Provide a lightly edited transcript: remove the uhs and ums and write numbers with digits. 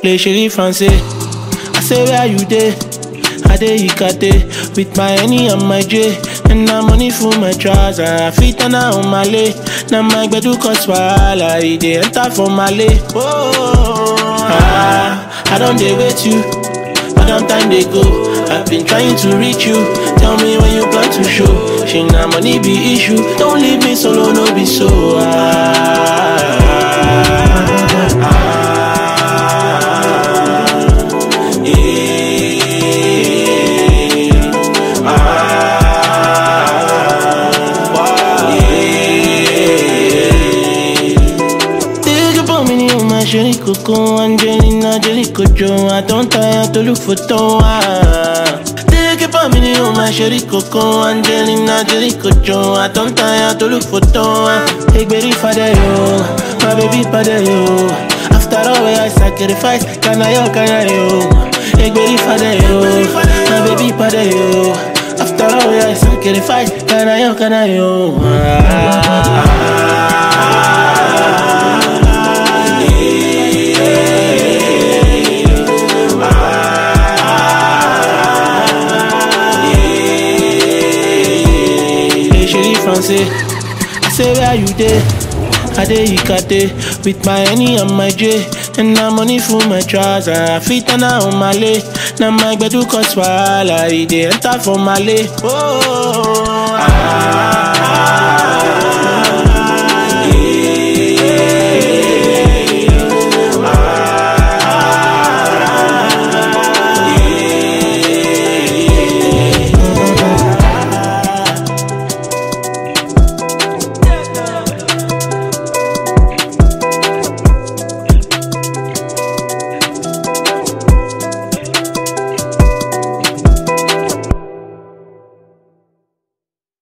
play chérie français. I say where you dey? I dey Ikate with my Henny and my J. And na money for my trouser. I fit on my lay. Now my gbedu cause wahala. He dey enter for my lay. I don't dey wait you. But long time they go. I've been trying to reach you. Tell me when you plan to show. She na money be issue. Don't leave me solo, no be so. Chérie Coco, Angelina, Jelly Cojo. I don't tire to look for Toa. Take it for me, oh my chérie Coco, Angelina, Jelly Cojo. I don't tire to look for Toa. Hey, baby, father, yo, my baby, father, yo. After all, I sacrifice, can I, yo? Hey, baby, father, yo, my baby, father, yo. After all, I sacrifice, can I, yo? Français. I say where you dey? I dey Ikate with my Henny and my J. And na money for my trouser. I fit on my lay. Now my gbedu cause wahala. He dey enter for my lay.